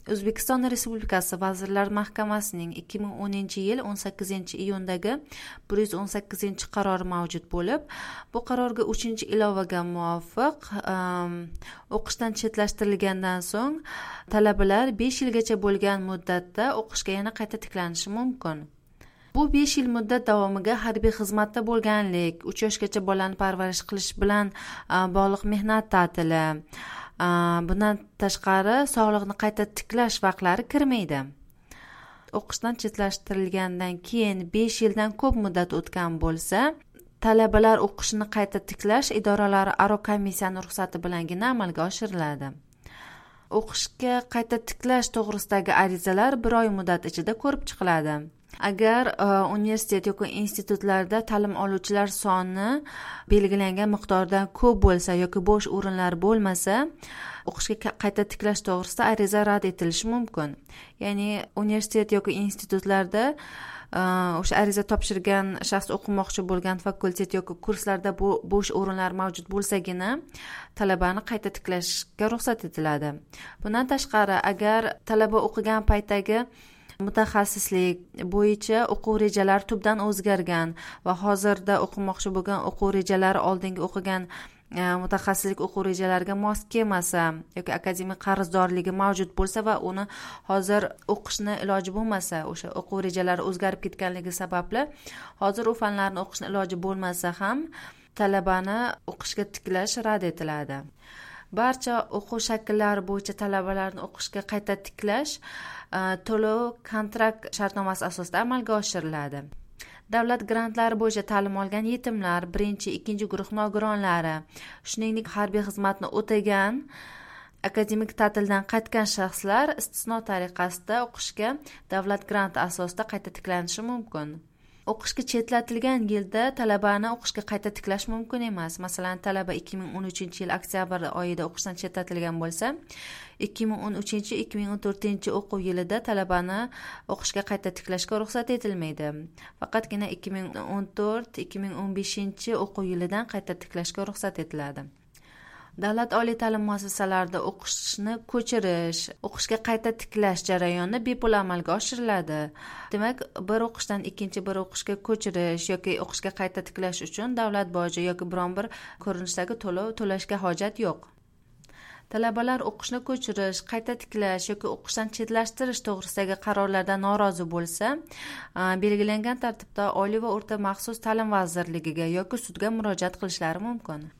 O'zbekiston Respublikasi Vazirlar Mahkamasining 2010-yil 18-iyundagi 118-qarori mavjud bo'lib, bu qarorga 3-ilovaga muvofiq o'qishdan chetlashtirilgandan so'ng talabalar 5 yilgacha bo'lgan muddatda o'qishga yana qayta tiklanishi mumkin. Bu 5 yil muddat davomiga harbiy xizmatda bo'lganlik, 3 yoshgacha bolani parvarish qilish bilan bog'liq mehnat ta'tili, bundan tashqari sog'liqni qayta tiklash vaqtlari kirmaydi. O'qishdan chetlashtirilgandan keyin 5 yildan ko'p muddat o'tgan bo'lsa, talabalar o'qishini qayta tiklash idoralari aro komissiyani ruxsati bilangina amalga oshiriladi. O'qishga qayta tiklash to'g'risidagi arizalar 1 oy muddat ichida ko'rib chiqiladi. Agar universitet yoki institutlarda ta'lim oluvchilar soni belgilangan miqdordan ko'p bo'lsa yoki bo'sh o'rinlar bo'lmasa, o'qishga qayta tiklash to'g'risida ariza rad etilishi mumkin. Ya'ni universitet yoki institutlarda o'sha ariza topshirgan shaxs o'qimoqchi bo'lgan fakultet yoki kurslarda bo'sh o'rinlar mavjud bo'lsagina talabani qayta tiklashga ruxsat etiladi. Bundan tashqari, agar talaba o'qigan paytdagi mutaxassislik bo'yicha o'quv rejalari tubdan o'zgargan va hozirda o'qimoqchi bo'lgan o'quv rejalari oldingi o'qigan mutaxassislik o'quv rejalariga mos kelmasa yoki akademik qarzdorligi mavjud bo'lsa va uni hozir o'qishni iloji bo'lmasa, o'sha o'quv rejalari o'zgarib ketganligi sababli hozir u fanlarni o'qishni iloji bo'lmasa ham talabani o'qishga tiklash rad etiladi. Barcha o'quv shakllari bo'yicha talabalarni o'qishga qayta tiklash to'lov kontrakt shartnomasi asosida amalga oshiriladi. Davlat grantlari bo'yicha ta'lim olgan yetimlar, 1-2 guruh nogironlari, shuningdek harbiy xizmatni o'tagan, akademik ta'tildan qaytgan shaxslar istisno tariqasida o'qishga davlat granti asosida qayta tiklanishi mumkin. O'qishga chetlatilgan yilda talabani o'qishga qayta tiklash mumkin emas. Masalan, talaba 2013-yil oktyabr oyida o'qishdan chetlatilgan bo'lsa, 2013-2014 o'quv yilida talabani o'qishga qayta tiklashga ruxsat etilmaydi. Faqatgina 2014-2015 o'quv yilidan qayta tiklashga ruxsat etiladi. Davlat oliy ta'lim muassasalarida o'qishni ko'chirish, o'qishga qayta tiklash jarayoni bepul amalga oshiriladi. Demak, bir o'qishdan ikkinchi bir o'qishga ko'chirish yoki o'qishga qayta tiklash uchun davlat boji yoki biron bir ko'rinishdagi to'lov to'lashga hojat yo'q. Talabalar o'qishni ko'chirish, qayta tiklash yoki o'qishdan chetlashtirish to'g'risidagi qarorlardan norozi bo'lsa, belgilangan tartibda Oliy va o'rta maxsus ta'lim vazirligiga yoki sudga murojaat qilishlari mumkin.